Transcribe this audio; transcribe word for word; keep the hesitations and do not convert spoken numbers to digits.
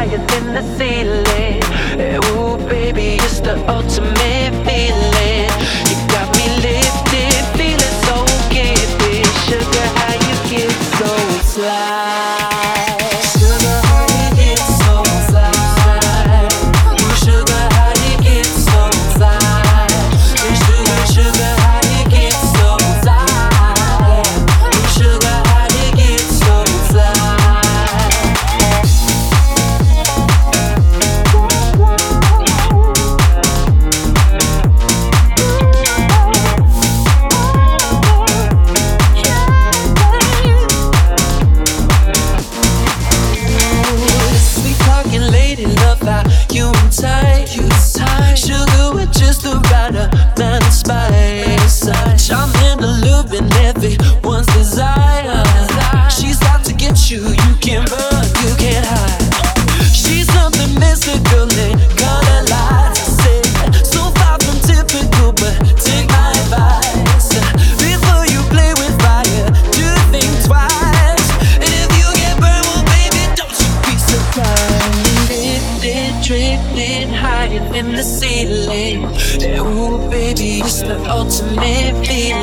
higher than the ceiling. Ooh, baby, it's the ultimate feeling. You got me lifted, feeling so gifted. Sugar, how you get so fly? Sugar, how you get so fly? Ooh, sugar, how you get so fly? Sugar, sugar, how you get so fly? Ooh, sugar, how you get so fly? Sweet talking lady, love how you and tight. Sugar with just the right amount of spice. Charm and allure everyone's desire. She's out to get you, you can't run, you can't hide. She's something mystical and color lights. I said, so far from typical, but take my advice. Before you play with fire, do think twice. And if you get burned, well, baby, don't you be surprised. Lifted, drifting higher than the ceiling. Ooh, baby, it's the ultimate feeling.